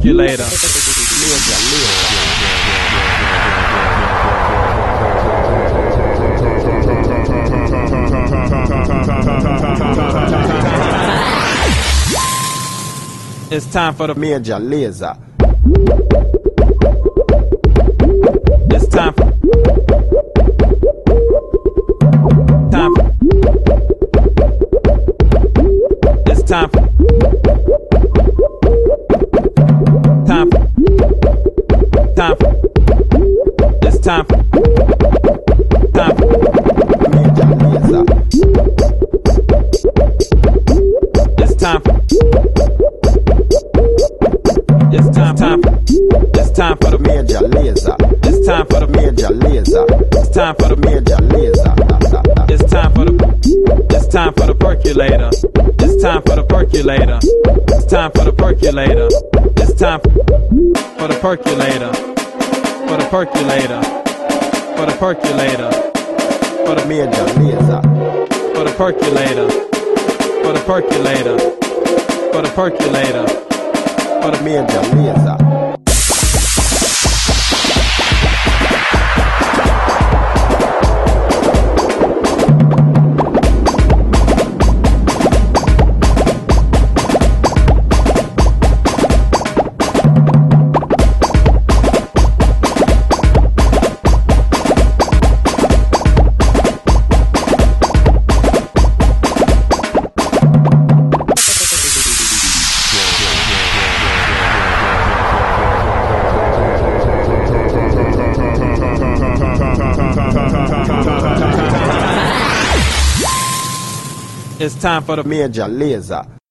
percolator. It's time for the Major Lazer. It's time for It's time for It's time for Major Lazer. It's time for for the Major Lazer. It's time for the Major Lazer. It's time for the Major Lazer. It's time for the percolator. It's time for the percolator. It's time for the percolator. It's time for the percolator. For the percolator. For the percolator. For the Major Lazer. for the percolator. For the percolator. For the percolator. For the Major Lazer. It's time for the Major Lazer.